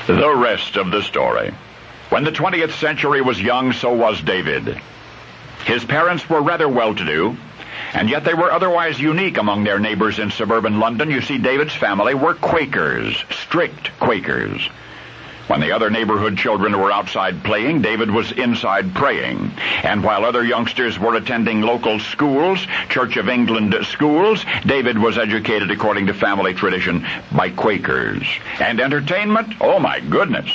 The rest of the story. When the 20th century was young, so was David. His parents were rather well-to-do, and yet they were otherwise unique among their neighbors in suburban London. You see, David's family were Quakers, strict Quakers. When the other neighborhood children were outside playing, David was inside praying. And while other youngsters were attending local schools, Church of England schools, David was educated according to family tradition by Quakers. And entertainment? Oh my goodness!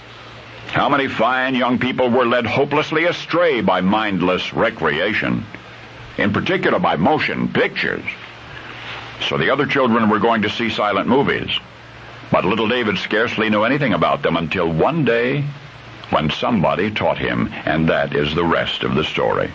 How many fine young people were led hopelessly astray by mindless recreation, in particular by motion pictures. So the other children were going to see silent movies. But little David scarcely knew anything about them until one day when somebody taught him, and that is the rest of the story.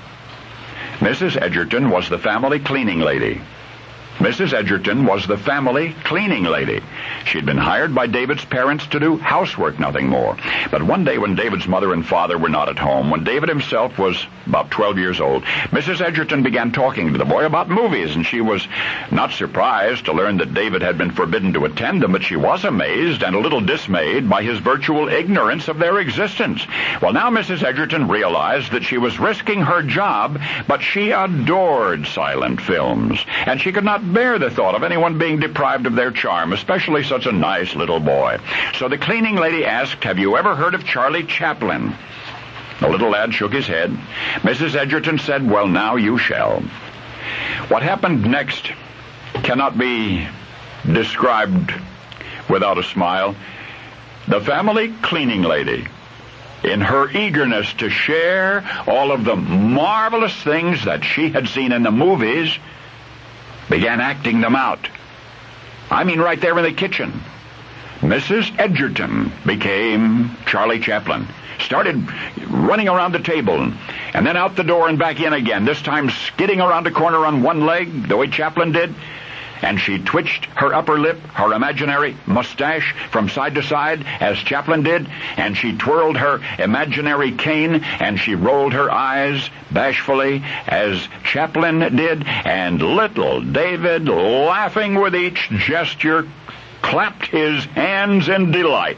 Mrs. Edgerton was the family cleaning lady. Mrs. Edgerton was the family cleaning lady. She'd been hired by David's parents to do housework, nothing more. But one day when David's mother and father were not at home, when David himself was about 12 years old, Mrs. Edgerton began talking to the boy about movies, and she was not surprised to learn that David had been forbidden to attend them, but she was amazed and a little dismayed by his virtual ignorance of their existence. Well, now Mrs. Edgerton realized that she was risking her job, but she adored silent films, and she could not bear the thought of anyone being deprived of their charm, especially such a nice little boy. So the cleaning lady asked, "Have you ever heard of Charlie Chaplin?" The little lad shook his head. Mrs. Edgerton said, "Well, now you shall." What happened next cannot be described without a smile. The family cleaning lady, in her eagerness to share all of the marvelous things that she had seen in the movies, began acting them out. I mean, right there in the kitchen. Mrs. Edgerton became Charlie Chaplin, started running around the table, and then out the door and back in again, this time skidding around a corner on one leg, the way Chaplin did. And she twitched her upper lip, her imaginary mustache, from side to side, as Chaplin did, and she twirled her imaginary cane, and she rolled her eyes bashfully, as Chaplin did, and little David, laughing with each gesture, clapped his hands in delight.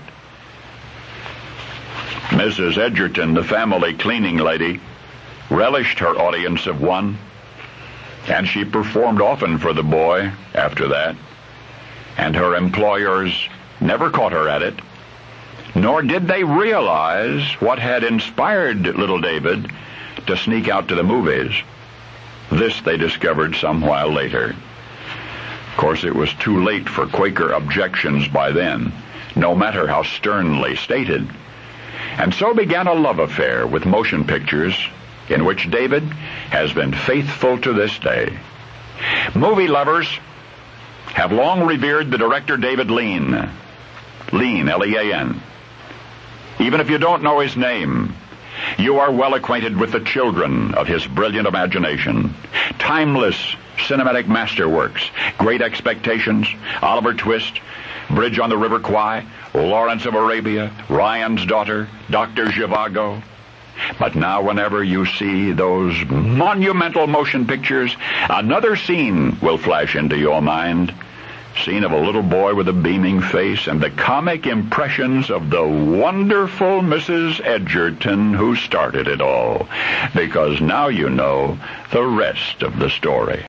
Mrs. Edgerton, the family cleaning lady, relished her audience of one, and she performed often for the boy after that, and her employers never caught her at it, nor did they realize what had inspired little David to sneak out to the movies. This they discovered some while later. Of course, it was too late for Quaker objections by then, no matter how sternly stated. And so began a love affair with motion pictures, in which David has been faithful to this day. Movie lovers have long revered the director David Lean. Lean, L-E-A-N. Even if you don't know his name, you are well acquainted with the children of his brilliant imagination. Timeless cinematic masterworks, Great Expectations, Oliver Twist, Bridge on the River Kwai, Lawrence of Arabia, Ryan's Daughter, Dr. Zhivago. But now whenever you see those monumental motion pictures, another scene will flash into your mind. Scene of a little boy with a beaming face and the comic impressions of the wonderful Mrs. Edgerton who started it all. Because now you know the rest of the story.